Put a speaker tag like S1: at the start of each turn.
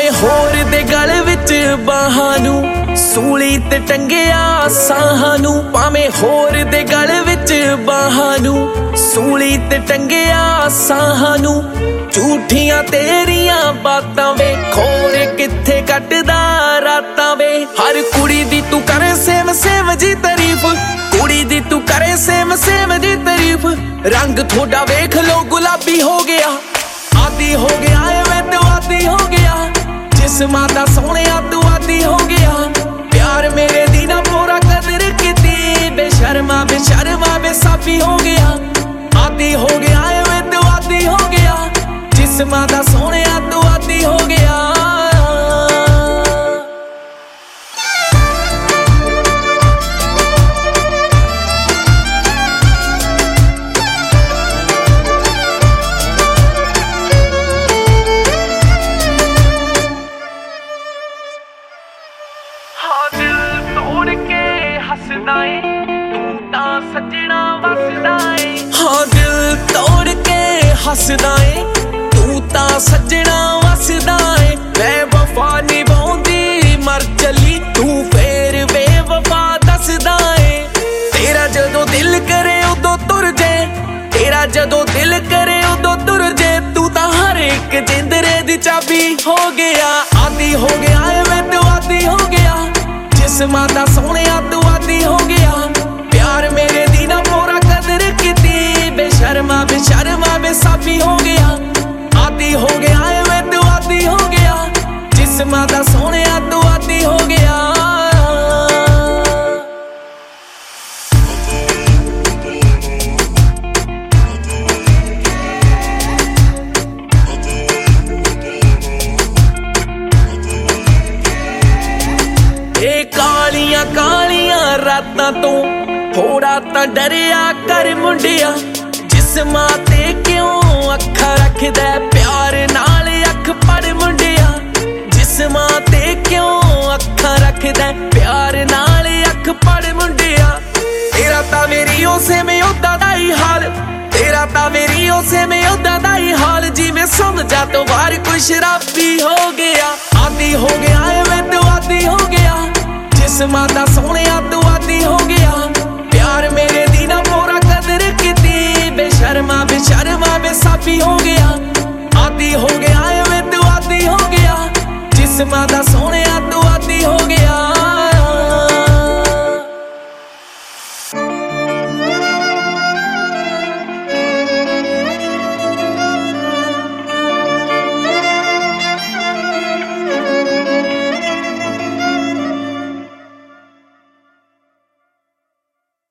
S1: ਭਾਵੇਂ ਹੋਰ ਦੇ ਗਲ ਵਿੱਚ ਬਾਹਾਂ ਨੂੰ ਸੂਲੀ ਤੇ ਟੰਗਿਆ ਸਾਹਾਂ ਨੂੰ। ਭਾਵੇਂ ਹੋਰ ਦੇ ਗਲ ਵਿੱਚ ਬਾਹਾਂ ਨੂੰ ਸੂਲੀ ਤੇ ਟੰਗਿਆ ਸਾਹਾਂ ਨੂੰ। ਝੂਠੀਆਂ ਤੇਰੀਆਂ ਬਾਤਾਂ ਵੇ ਖੋਰੇ ਕਿੱਥੇ ਕੱਟਦਾ ਰਾਤਾਂ ਵੇ। ਹਰ ਕੁੜੀ ਦੀ ਤੂੰ ਕਰੇ ਸੇਮ ਸੇਮ ਜੀ ਤਾਰੀਫ, ਕੁੜੀ ਦੀ ਤੂੰ ਕਰੇ ਸੇਮ ਸੇਮ ਜੀ ਤਾਰੀਫ। ਰੰਗ ਥੋੜਾ ਵੇਖ ਲੋ ਗੁਲਾਬੀ ਹੋ ਗਿਆ, ਆਦੀ ਹੋ ਗਿਆ ਐਵੇਂ ਤੂੰ ਆਦੀ ਹੋ ਗਿਆ। ਜਿਸਮਾਂ ਦਾ ਸੋਹਣਿਆ ਤੂੰ ਆਦੀ ਹੋ ਗਿਆ। ਪਿਆਰ ਮੇਰੇ ਦੀ ਨਾ ਪੂਰਾ ਕਦਰ ਕੀਤੀ, ਬੇਸ਼ਰਮਾ ਬੇਸ਼ਰਮਾ ਬੇਸਾਫੀ ਹੋ ਗਿਆ। ਆਦੀ ਹੋ ਗਿਆ ਐਵੇਂ ਤੂੰ ਆਦੀ ਹੋ ਗਿਆ। ਜਿਸਮਾਂ ਦਾ ਸੋਹਣਿਆ ਤੂੰ ਆਦੀ ਹੋ ਗਿਆ। ਹੱਸਦਾ ਏ ਤੂੰ ਤਾਂ ਸੱਜਣਾ ਵਸਦਾ ਏ। ਹਾਂ ਦਿਲ ਤੋੜ ਕੇ ਹੱਸਦਾ ਏ ਤੂੰ ਤਾਂ ਸੱਜਣਾ ਵਸਦਾ ਏ। ਮੈਂ ਵਫਾ ਨਿਭਾਉਂਦੀ ਮਰ ਚੱਲੀ ਤੂੰ ਫੇਰ ਬੇਵਫਾ ਦੱਸਦਾ ਏ। ਤੇਰਾ ਜਦੋਂ ਦਿਲ ਕਰੇ ਉਦੋਂ ਤੁਰ ਜੇ, ਤੇਰਾ ਜਦੋਂ ਦਿਲ ਕਰੇ ਉਦੋਂ ਤੁਰ ਜੇ। ਤੂੰ ਤਾਂ ਹਰ ਇੱਕ ਜਿੰਦਰੇ ਦੀ ਚਾਬੀ ਹੋ ਗਿਆ। ਆਦੀ ਹੋ ਗਿਆ ਐਵੇਂ ਤੂੰ ਆਦੀ ਹੋ ਗਿਆ। ਜਿਸਮਾਂ ਦਾ ਸੋਹਣਿਆ ਤੂੰ ਆਦੀ ਹੋ ਗਿਆ। ਪਿਆਰ ਮੇਰੇ ਦੀ ਨਾ ਪੂਰਾ ਕਦਰ ਕੀਤੀ, ਬੇਸ਼ਰਮਾ ਬੇਸ਼ਰਮਾ ਬੇਸਾਫੀ ਹੋ ਗਿਆ। ਆਦੀ ਹੋ ਗਿਆ ਐਵੇਂ ਤੂੰ ਆਦੀ ਹੋ ਗਿਆ। ਜਿਸਮਾਂ ਦਾ ਸੋਹਣਿਆ ਤੂੰ ਆਦੀ ਹੋ ਗਿਆ। ਇਹ ਕਾਲੀਆਂ ਕਾਲੀਆਂ ਰਾਤਾਂ ਤੋਂ ਥੋੜਾ ਤਾਂ ਡਰਿਆ ਕਰ ਮੁੰਡਿਆ। ਜਿਸਮਾਂ ਤੇ ਕਿਉਂ ਅੱਖਾਂ ਰੱਖਦਾ ਪਿਆਰ ਨਾਲ ਅੱਖ ਪੜ ਮੁੰਡਿਆ। ਜਿਸਮਾਂ ਤੇ ਕਿਉਂ ਅੱਖਾਂ ਰੱਖਦਾ ਪਿਆਰ ਨਾਲ ਅੱਖ ਪੜ ਮੁੰਡਿਆ। ਤੇਰਾ ਤਾਂ ਮੇਰੀ ਉਸੇ ਮੇ ਉਦਾਂ ਦਾ ਹੀ ਹਾਲ, ਤੇਰਾ ਤਾਂ ਮੇਰੀ ਉਸੇ ਮੇ ਉਦਾਂ ਦਾ ਹੀ ਹਾਲ। ਜਿਵੇਂ ਸਮਝਾ ਤੋਂ ਬਾਹਰ ਕੋਈ ਸ਼ਰਾਬੀ ਹੋ ਗਿਆ। ਆਦੀ ਹੋ ਗਿਆ ਐਵੇਂ ਤੂੰ ਆਦੀ ਹੋ ਗਿਆ। ਜਿਸਮਾਂ ਦਾ ਸੋਹਣਿਆ ਤੂੰ ਆਦੀ ਹੋ ਗਿਆ। ਪਿਆਰ ਮੇਰੇ ਦੀ ਨਾ ਪੂਰਾ ਕਦਰ ਕੀਤੀ, ਬੇਸ਼ਰਮਾ ਬੇਸ਼ਰਮਾ ਬੇਸਾਫੀ ਹੋ ਗਿਆ। ਆਦੀ ਹੋ ਗਿਆ ਐਵੇਂ ਤੂੰ ਆਦੀ ਹੋ ਗਿਆ। ਜਿਸਮਾਂ ਦਾ